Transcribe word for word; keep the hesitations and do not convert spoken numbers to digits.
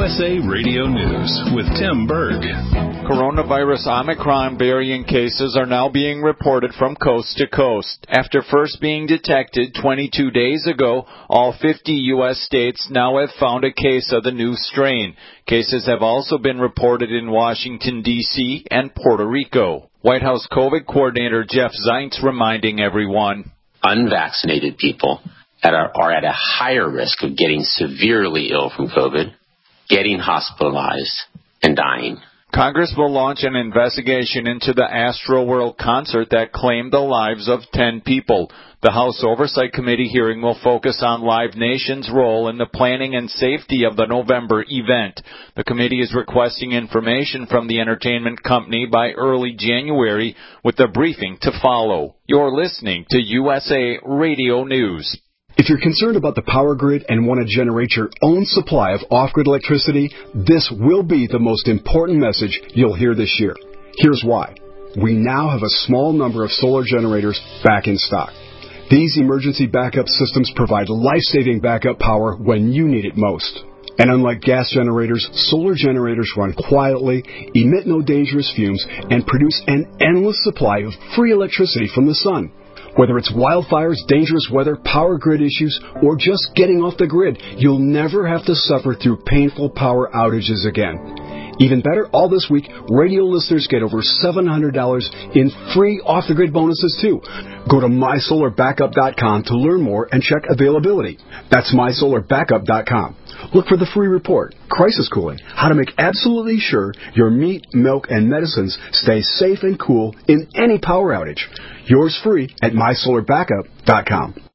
S A Radio News with Tim Berg. Coronavirus Omicron variant cases are now being reported from coast to coast. After first being detected twenty-two days ago, all fifty U S states now have found a case of the new strain. Cases have also been reported in Washington, D C and Puerto Rico. White House COVID coordinator Jeff Zients reminding everyone, unvaccinated people are, are at a higher risk of getting severely ill from COVID, getting hospitalized, and dying. Congress will launch an investigation into the Astroworld concert that claimed the lives of ten people. The House Oversight Committee hearing will focus on Live Nation's role in the planning and safety of the November event. The committee is requesting information from the entertainment company by early January, with a briefing to follow. You're listening to U S A Radio News. If you're concerned about the power grid and want to generate your own supply of off-grid electricity, this will be the most important message you'll hear this year. Here's why. We now have a small number of solar generators back in stock. These emergency backup systems provide life-saving backup power when you need it most. And unlike gas generators, solar generators run quietly, emit no dangerous fumes, and produce an endless supply of free electricity from the sun. Whether it's wildfires, dangerous weather, power grid issues, or just getting off the grid, you'll never have to suffer through painful power outages again. Even better, all this week, radio listeners get over seven hundred dollars in free off-the-grid bonuses, too. Go to my solar backup dot com to learn more and check availability. That's my solar backup dot com. Look for the free report, Crisis Cooling, how to make absolutely sure your meat, milk, and medicines stay safe and cool in any power outage. Yours free at my solar backup dot com.